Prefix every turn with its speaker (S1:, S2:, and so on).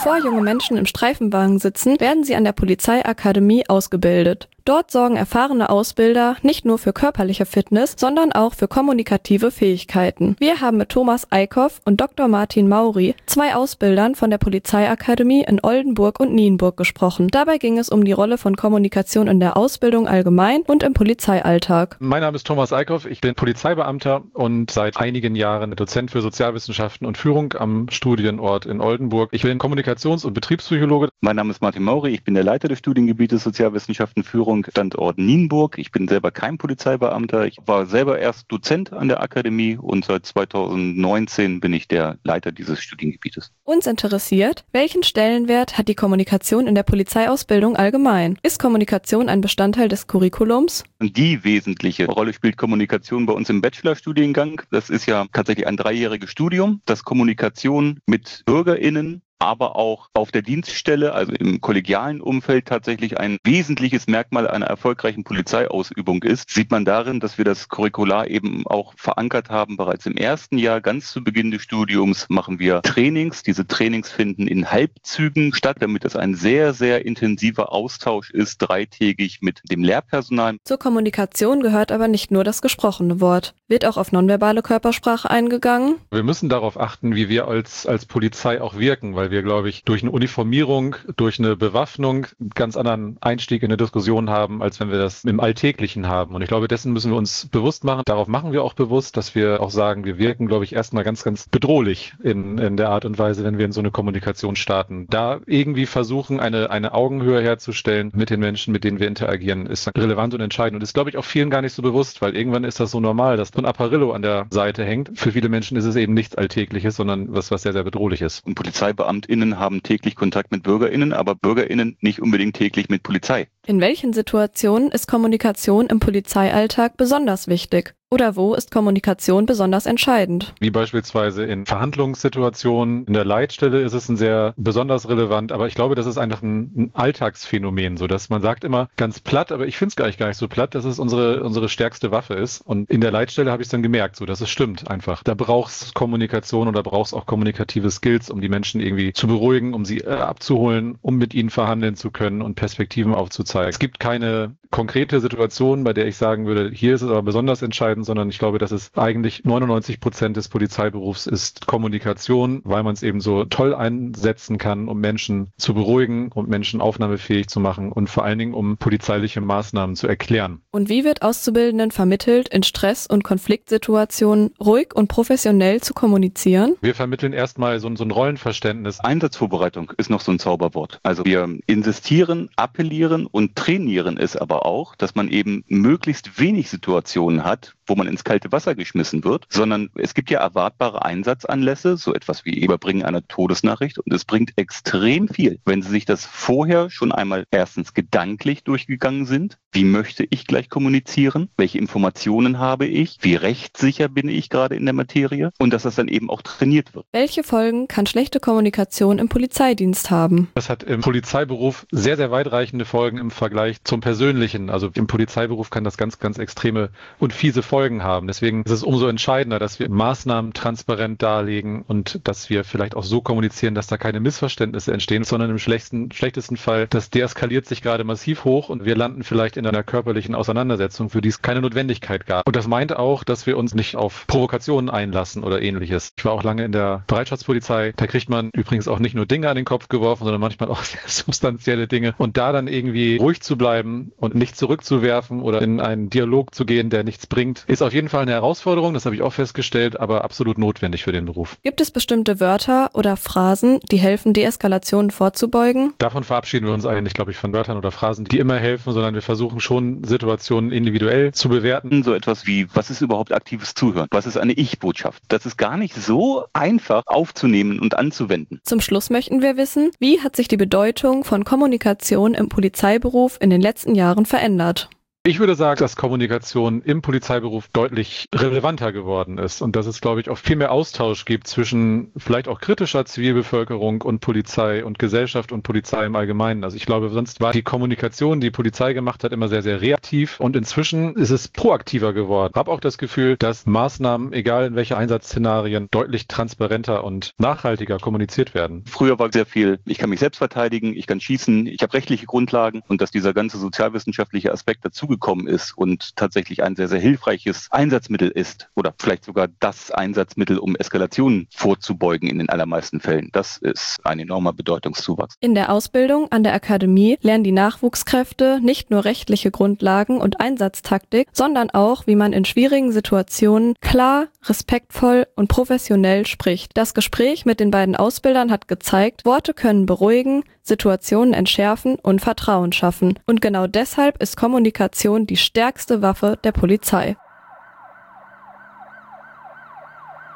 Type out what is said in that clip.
S1: Bevor junge Menschen im Streifenwagen sitzen, werden sie an der Polizeiakademie ausgebildet. Dort sorgen erfahrene Ausbilder nicht nur für körperliche Fitness, sondern auch für kommunikative Fähigkeiten. Wir haben mit Thomas Eickhoff und Dr. Martin Maury, 2 Ausbildern von der Polizeiakademie in Oldenburg und Nienburg, gesprochen. Dabei ging es um die Rolle von Kommunikation in der Ausbildung allgemein und im Polizeialltag.
S2: Mein Name ist Thomas Eickhoff, ich bin Polizeibeamter und seit einigen Jahren Dozent für Sozialwissenschaften und Führung am Studienort in Oldenburg. Ich bin Kommunikations- und Betriebspsychologe.
S3: Mein Name ist Martin Maury, ich bin der Leiter des Studiengebietes Sozialwissenschaften Führung, Standort Nienburg. Ich bin selber kein Polizeibeamter. Ich war selber erst Dozent an der Akademie und seit 2019 bin ich der Leiter dieses Studiengebietes.
S1: Uns interessiert, welchen Stellenwert hat die Kommunikation in der Polizeiausbildung allgemein? Ist Kommunikation ein Bestandteil des Curriculums?
S3: Die wesentliche Rolle spielt Kommunikation bei uns im Bachelorstudiengang. Das ist ja tatsächlich ein 3-jähriges Studium, das Kommunikation mit BürgerInnen, aber auch auf der Dienststelle, also im kollegialen Umfeld, tatsächlich ein wesentliches Merkmal einer erfolgreichen Polizeiausübung ist, sieht man darin, dass wir das Curricular eben auch verankert haben. Bereits im ersten Jahr, ganz zu Beginn des Studiums, machen wir Trainings. Diese Trainings finden in Halbzügen statt, damit es ein sehr, sehr intensiver Austausch ist, 3-tägig mit dem Lehrpersonal.
S1: Zur Kommunikation gehört aber nicht nur das gesprochene Wort. Wird auch auf nonverbale Körpersprache eingegangen?
S2: Wir müssen darauf achten, wie wir als Polizei auch wirken, weil wir, glaube ich, durch eine Uniformierung, durch eine Bewaffnung einen ganz anderen Einstieg in eine Diskussion haben, als wenn wir das im Alltäglichen haben. Und ich glaube, dessen müssen wir uns bewusst machen. Darauf machen wir auch bewusst, dass wir auch sagen, wir wirken, glaube ich, erstmal ganz, ganz bedrohlich in der Art und Weise, wenn wir in so eine Kommunikation starten. Da irgendwie versuchen, eine Augenhöhe herzustellen mit den Menschen, mit denen wir interagieren, ist relevant und entscheidend. Und ist, glaube ich, auch vielen gar nicht so bewusst, weil irgendwann ist das so normal, dass so ein Apparillo an der Seite hängt. Für viele Menschen ist es eben nichts Alltägliches, sondern was sehr, sehr bedrohliches.
S3: Und PolizeibeamtInnen haben täglich Kontakt mit BürgerInnen, aber BürgerInnen nicht unbedingt täglich mit Polizei.
S1: In welchen Situationen ist Kommunikation im Polizeialltag besonders wichtig? Oder wo ist Kommunikation besonders entscheidend?
S2: Wie beispielsweise in Verhandlungssituationen. In der Leitstelle ist es ein sehr besonders relevant, aber ich glaube, das ist einfach ein Alltagsphänomen, so dass man sagt immer ganz platt, aber ich finde es gar nicht so platt, dass es unsere stärkste Waffe ist. Und in der Leitstelle habe ich es dann gemerkt, so dass es stimmt einfach. Da braucht es Kommunikation oder braucht es auch kommunikative Skills, um die Menschen irgendwie zu beruhigen, um sie abzuholen, um mit ihnen verhandeln zu können und Perspektiven aufzuzeigen. Es gibt keine konkrete Situation, bei der ich sagen würde, hier ist es aber besonders entscheidend, sondern ich glaube, dass es eigentlich 99% des Polizeiberufs ist Kommunikation, weil man es eben so toll einsetzen kann, um Menschen zu beruhigen und Menschen aufnahmefähig zu machen und vor allen Dingen, um polizeiliche Maßnahmen zu erklären.
S1: Und wie wird Auszubildenden vermittelt, in Stress- und Konfliktsituationen ruhig und professionell zu kommunizieren?
S2: Wir vermitteln erstmal so ein Rollenverständnis.
S3: Einsatzvorbereitung ist noch so ein Zauberwort. Also wir insistieren, appellieren und trainieren es aber auch, dass man eben möglichst wenig Situationen hat, wo man ins kalte Wasser geschmissen wird, sondern es gibt ja erwartbare Einsatzanlässe, so etwas wie Überbringen einer Todesnachricht, und es bringt extrem viel, wenn Sie sich das vorher schon einmal erstens gedanklich durchgegangen sind. Wie möchte ich gleich kommunizieren? Welche Informationen habe ich? Wie rechtssicher bin ich gerade in der Materie? Und dass das dann eben auch trainiert wird.
S1: Welche Folgen kann schlechte Kommunikation im Polizeidienst haben?
S2: Das hat im Polizeiberuf sehr, sehr weitreichende Folgen im Vergleich zum Persönlichen. Also im Polizeiberuf kann das ganz, ganz extreme und fiese Folgen haben. Deswegen ist es umso entscheidender, dass wir Maßnahmen transparent darlegen und dass wir vielleicht auch so kommunizieren, dass da keine Missverständnisse entstehen, sondern im schlechtesten Fall, das deeskaliert sich gerade massiv hoch und wir landen vielleicht in einer körperlichen Auseinandersetzung, für die es keine Notwendigkeit gab. Und das meint auch, dass wir uns nicht auf Provokationen einlassen oder ähnliches. Ich war auch lange in der Bereitschaftspolizei. Da kriegt man übrigens auch nicht nur Dinge an den Kopf geworfen, sondern manchmal auch sehr substanzielle Dinge. Und da dann irgendwie ruhig zu bleiben und nicht zurückzuwerfen oder in einen Dialog zu gehen, der nichts bringt, ist auf jeden Fall eine Herausforderung. Das habe ich auch festgestellt, aber absolut notwendig für den Beruf.
S1: Gibt es bestimmte Wörter oder Phrasen, die helfen, Deeskalationen vorzubeugen?
S2: Davon verabschieden wir uns eigentlich, glaube ich, von Wörtern oder Phrasen, die immer helfen, sondern wir versuchen schon, Situationen individuell zu bewerten.
S3: So etwas wie, was ist überhaupt aktives Zuhören? Was ist eine Ich-Botschaft? Das ist gar nicht so einfach aufzunehmen und anzuwenden.
S1: Zum Schluss möchten wir wissen, wie hat sich die Bedeutung von Kommunikation im Polizeiberuf in den letzten Jahren verändert?
S2: Ich würde sagen, dass Kommunikation im Polizeiberuf deutlich relevanter geworden ist und dass es, glaube ich, auch viel mehr Austausch gibt zwischen vielleicht auch kritischer Zivilbevölkerung und Polizei und Gesellschaft und Polizei im Allgemeinen. Also ich glaube, sonst war die Kommunikation, die Polizei gemacht hat, immer sehr, sehr reaktiv und inzwischen ist es proaktiver geworden. Ich habe auch das Gefühl, dass Maßnahmen, egal in welche Einsatzszenarien, deutlich transparenter und nachhaltiger kommuniziert werden.
S3: Früher war sehr viel, ich kann mich selbst verteidigen, ich kann schießen, ich habe rechtliche Grundlagen und dass dieser ganze sozialwissenschaftliche Aspekt dazugekommen ist und tatsächlich ein sehr, sehr hilfreiches Einsatzmittel ist oder vielleicht sogar das Einsatzmittel, um Eskalationen vorzubeugen in den allermeisten Fällen. Das ist ein enormer Bedeutungszuwachs.
S1: In der Ausbildung an der Akademie lernen die Nachwuchskräfte nicht nur rechtliche Grundlagen und Einsatztaktik, sondern auch, wie man in schwierigen Situationen klar, respektvoll und professionell spricht. Das Gespräch mit den beiden Ausbildern hat gezeigt, Worte können beruhigen, Situationen entschärfen und Vertrauen schaffen. Und genau deshalb ist Kommunikation die stärkste Waffe der Polizei.